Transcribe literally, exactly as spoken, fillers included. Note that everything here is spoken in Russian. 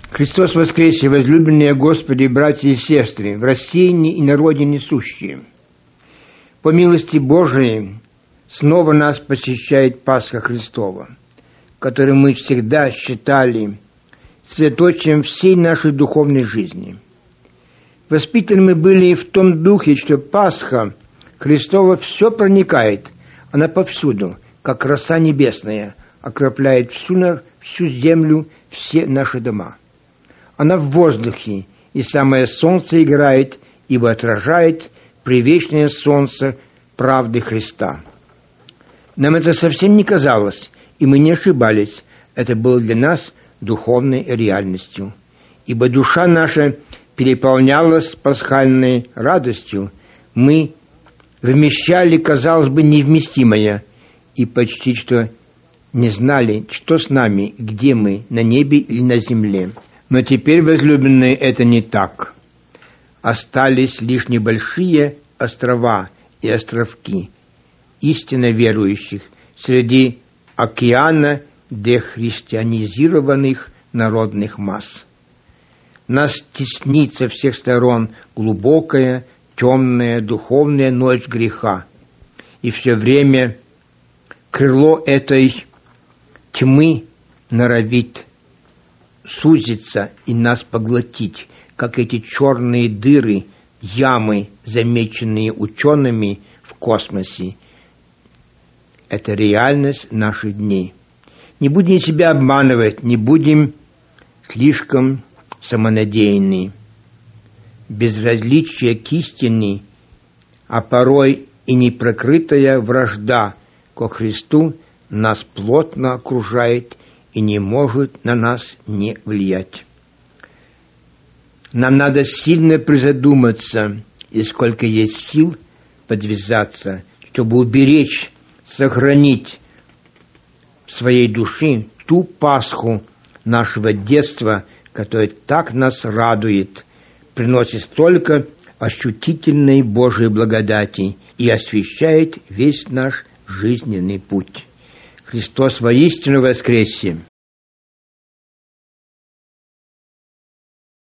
Христос воскресе, возлюбленные Господи, братья и сестры, в рассеянии и народе несущие. По милости Божией снова нас посещает Пасха Христова, которую мы всегда считали средоточием всей нашей духовной жизни. Воспитаны мы были и в том духе, что Пасха Христова все проникает, она повсюду, как роса небесная, окропляет всю, всю землю, все наши дома. Она в воздухе, и самое солнце играет, ибо отражает привечное солнце правды Христа. Нам это совсем не казалось, и мы не ошибались. Это было для нас духовной реальностью. Ибо душа наша переполнялась пасхальной радостью. Мы вмещали, казалось бы, невместимое, и почти что не знали, что с нами, где мы, на небе или на земле. Но теперь, возлюбленные, это не так. Остались лишь небольшие острова и островки истинно верующих среди океана дехристианизированных народных масс. Нас теснит со всех сторон глубокая, темная, духовная ночь греха. И все время крыло этой тьмы норовит сузиться и нас поглотить, как эти черные дыры, ямы, замеченные учеными в космосе. Это реальность наших дней. Не будем себя обманывать, не будем слишком самонадеянны. Безразличие к истине, а порой и непрокрытая вражда ко Христу нас плотно окружает и не может на нас не влиять. Нам надо сильно призадуматься, и сколько есть сил подвязаться, чтобы уберечь, сохранить в своей душе ту Пасху нашего детства, которая так нас радует, приносит столько ощутительной Божией благодати и освещает весь наш жизненный путь. Христос воистину воскресе!